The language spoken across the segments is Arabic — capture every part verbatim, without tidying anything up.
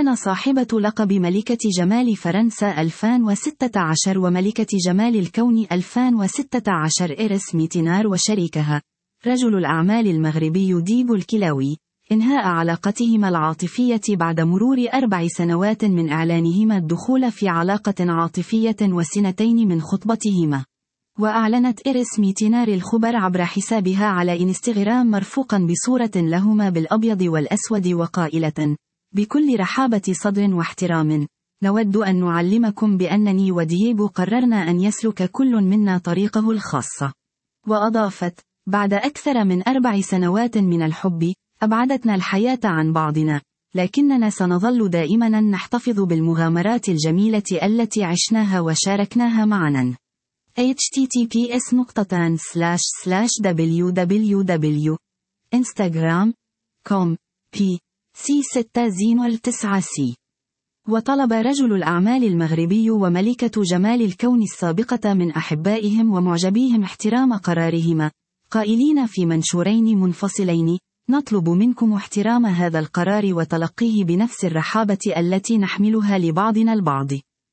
أعلن صاحبة لقب ملكة جمال فرنسا ألفين وستة عشر وملكة جمال الكون ألفين وستة عشر إيريس ميتينار وشريكها رجل الأعمال المغربي ديبو الكلاوي إنهاء علاقتهما العاطفية بعد مرور أربع سنوات من إعلانهما الدخول في علاقة عاطفية وسنتين من خطبتهما. وأعلنت إيريس ميتينار الخبر عبر حسابها على إنستغرام مرفوقا بصورة لهما بالأبيض والأسود وقائلة: بكل رحابة صدر واحترام، نود أن نعلمكم بأنني ودييبو قررنا أن يسلك كل منا طريقه الخاصة. وأضافت: بعد أكثر من أربع سنوات من الحب، أبعدتنا الحياة عن بعضنا، لكننا سنظل دائما نحتفظ بالمغامرات الجميلة التي عشناها وشاركناها معنا. إتش تي تي بي إس نقطتان سلاش سلاش دبليو دبليو دبليو إنستغرام دوت كوم بي سي ستة زينو تسعة سي. وطلب رجل الأعمال المغربي وملكة جمال الكون السابقة من أحبائهم ومعجبيهم احترام قرارهما، قائلين في منشورين منفصلين: نطلب منكم احترام هذا القرار وتلقيه بنفس الرحابة التي نحملها لبعضنا البعض.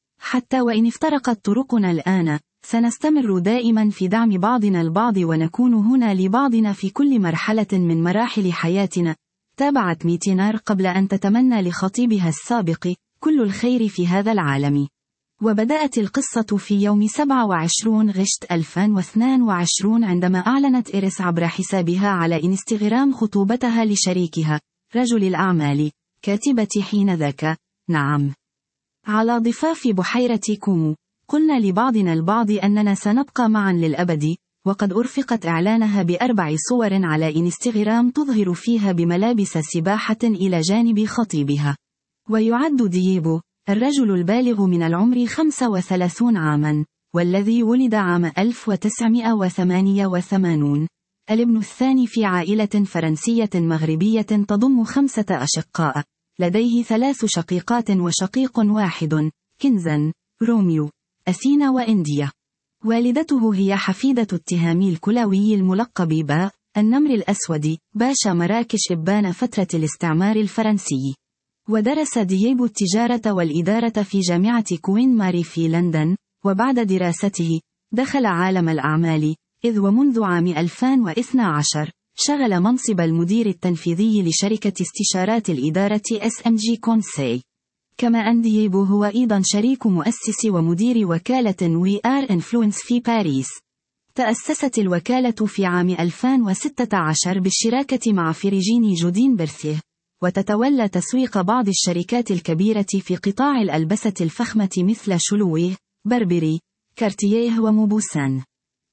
حتى وإن افترقت طرقنا الآن، سنستمر دائما في دعم بعضنا البعض ونكون هنا لبعضنا في كل مرحلة من مراحل حياتنا. تابعت ميتينار قبل أن تتمنى لخطيبها السابق كل الخير في هذا العالم. وبدأت القصة في يوم سبعة وعشرين غشت ألفين واثنين وعشرين عندما أعلنت إيريس عبر حسابها على إنستغرام خطوبتها لشريكها رجل الأعمال كاتبة حينذاك: نعم، على ضفاف بحيرة كومو، قلنا لبعضنا البعض أننا سنبقى معا للأبد. وقد أرفقت إعلانها بأربع صور على إنستغرام تظهر فيها بملابس سباحة إلى جانب خطيبها. ويعد دييبو الرجل البالغ من العمر خمسة وثلاثين عاما، والذي ولد عام ألف وتسعمائة وثمانية وثمانين، الابن الثاني في عائلة فرنسية مغربية تضم خمسة أشقاء، لديه ثلاث شقيقات وشقيق واحد، كنزا، روميو، أثينا وإنديا. والدته هي حفيدة التهامي الكلاوي الملقب با النمر الأسود باشا مراكش إبان فترة الاستعمار الفرنسي. ودرس دييبو التجارة والإدارة في جامعة كوين ماري في لندن، وبعد دراسته دخل عالم الأعمال، إذ ومنذ عام ألفين واثني عشر شغل منصب المدير التنفيذي لشركة استشارات الإدارة إس إم جي كونساي. كما أن دييبو هو أيضا شريك مؤسس ومدير وكالة وي آر إنفلونس في باريس. تأسست الوكالة في عام ألفين وستة عشر بالشراكة مع فيرجيني جودين بيرثيه، وتتولى تسويق بعض الشركات الكبيرة في قطاع الألبسة الفخمة مثل شلويه، بربري، كارتييه وموبوسان.